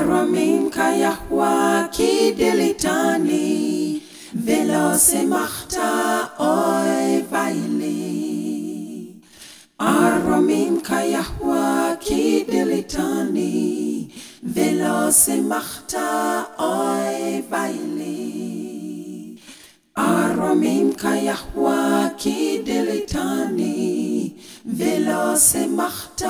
Aramim kayahwa ki delitani veloce machta oi vaili. Aramim kayahwa ki delitani veloce machta oi vaili. Aramim kayahwa ki delitani veloce machta